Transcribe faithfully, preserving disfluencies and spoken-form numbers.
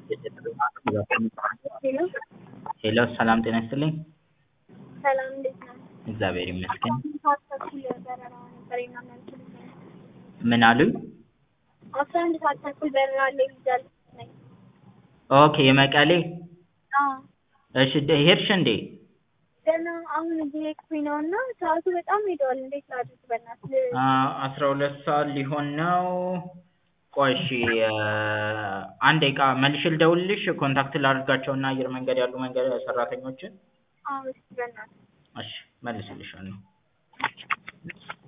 ሄሎ ሄሎ ሰላም ጤና ይስጥልኝ። ሰላም እንዴት ነው? እግዚአብሔር ይመስገን። ሰዓት ተኩል በረራ ነበረኝ እና መልዕክት ምን አሉኝ? አስራ አንድ ሰዓት ተኩል በረራ አለኝ ብያለሁ ነኝ። ኦኬ የመቀሌ አዎ እሺ ደ- ሄድሽ እንዴ? ገና አሁን እየሄድኩኝ ነው እና ሰዓቱ በጣም ሄደዋል። እንዴት ላድርግ በእናትህ? አ- አስራ ሁለት ሰዓት ሊሆን ነው። ቆይ እሺ አ፣ አንድ ደቂቃ መልሼ ልደውልልሽ ኮንታክት ላድርጋቸውና አየር መንገድ ያሉ መንገድ ሰራተኞችን። አዎ እስኪ በእናትህ እሺ መልስልሻለሁ።